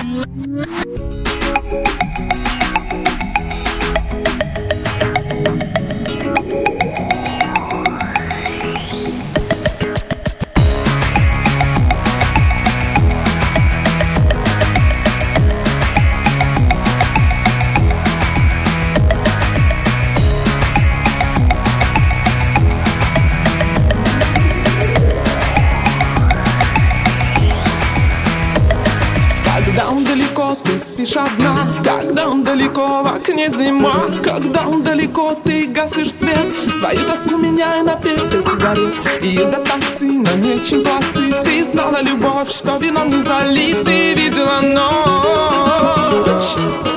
Когда он далеко, ты спишь одна. Когда он далеко, в окне зима. Когда он далеко, ты гасишь свет. Свою тоску меняй на пепел сигарет. И езда такси, но нечем платить. Ты знала любовь, что вином не залит. Ты видела ночь.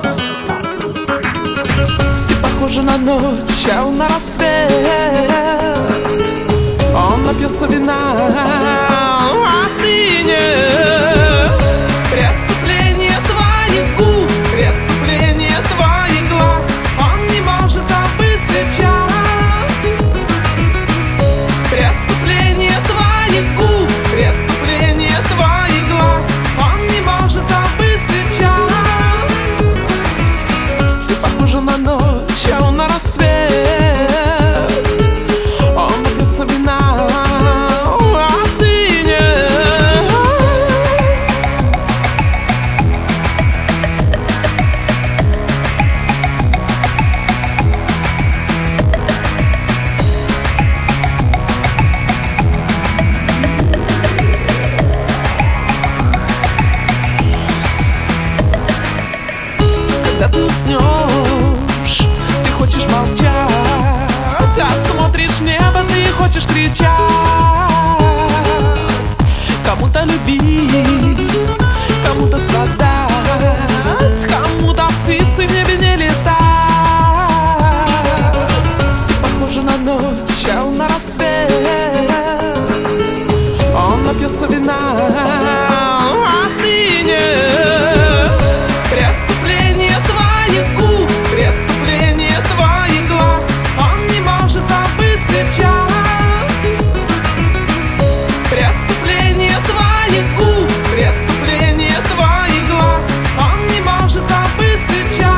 Ты похожа на ночь, а он на рассвет. Он напьется вина, а ты нет. Преступление твоих губ, преступление твоих глаз. Он не может забыть сейчас. Преступление твоих губ, преступление твоих глаз. Он не может забыть сейчас. Ты похожа на ночь, а он на рассвет. Он напьется вина, когда ты уснешь, ты хочешь молчать, а смотришь в небо, ты хочешь кричать. Кому-то любить, кому-то страдать, кому-то птицы в небе не летать. Ты похожа на ночь, а он на рассвет. Он напьется вина, а ты нет. Преступление твоих губ, преступление твоих глаз. Он не может забыть сейчас. Преступление твоих губ, преступление твоих глаз. Он не может забыть сейчас.